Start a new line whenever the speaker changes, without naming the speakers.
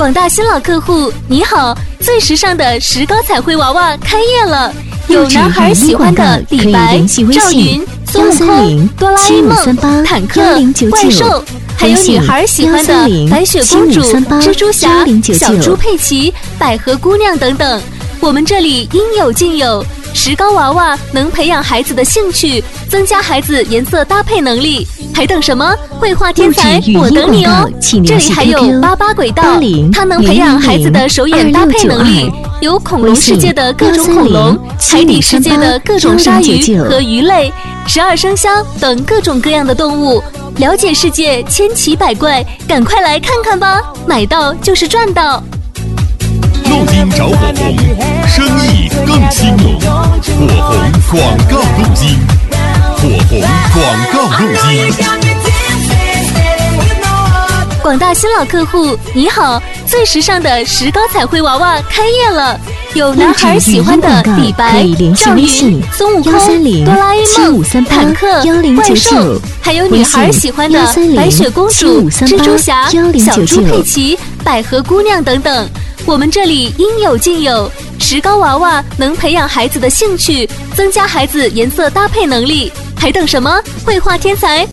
广大新老客户，你好！最时尚的石膏彩绘娃娃开业了，有男孩喜欢的李白、赵云、孙悟空、哆啦 A 梦、坦克、怪兽，还有女孩喜欢的白雪公主、蜘蛛侠、小猪佩奇、百合姑娘等等。我们这里应有尽有，石膏娃娃能培养孩子的兴趣，增加孩子颜色搭配能力。还等什么？绘画天才，我等你哦！这里还有巴巴轨道，它能培养孩子的手眼搭配能力，有恐龙世界的各种恐龙，海底世界的各种鲨鱼和鱼类，12生肖等各种各样的动物。了解世界千奇百怪，赶快来看看吧！买到就是赚到。
录音找火红，生意更兴隆。火红广告录音，火红广告录音。
广大新老客户，你好！最时尚的石膏彩绘娃娃开业了，有男孩喜欢的李白、赵云、孙悟空、哆啦 A 梦、坦克、怪兽，还有女孩喜欢的白雪公主、蜘蛛侠、小猪佩奇、百合姑娘等等。我们这里应有尽有，石膏娃娃能培养孩子的兴趣，增加孩子颜色搭配能力。还等什么？绘画天才，